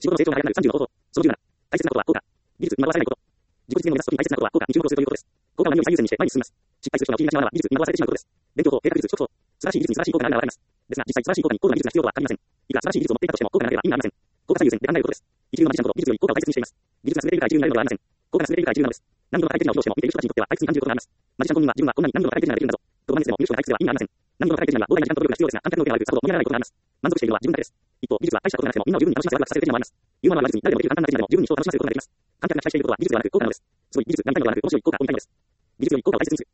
仕事の成長が早くなる30の方法。その17、大切なことは効果。技術に惑わされないこと。自己実現を目指すときに大切なことは効果に注目するということです。効果は何より最優先にして前に進みます。失敗する人が陥りがちなのは技術に惑わされてしまうことです。勉強法、計画術、速報。素晴らしい技術に素晴らしい効果があるのはわかります。ですが、実際素晴らしい効果に高度な技術が必要とは限りません。いくら素晴らしい技術を持っていたとしても効果がなければ意味がありません。効果最優先で考えることです。一流のマジシャンこと技術より効果を大切にしています。技術が優れているから一流になるのではありません。効果が優れているから一流なのです。難易度の高い手品を披露しても見ている人たちにとっては退屈に感じることがあります。マジシャン本人は自分はこんなに難易度の高い手品ができるんだぞ。と不満にしても見る人が退屈では意味がありません。難易度の高い手品には膨大な時間と努力が必要ですが、簡単に受けられるさほど盛り上がらないことがあります。満足しているのは自分だけです。一方、技術は大したことがなくてもみんなを十分に楽しませワクワクさせる手品もあります。言うままは言わずに誰でもできる簡単な手品でも十分に人を楽しませることができます。観客が期待していることは技術ではなく効果なのです。つまり技術が見たいのではなく面白い効果を見たいのです。技術より効果を大切にする。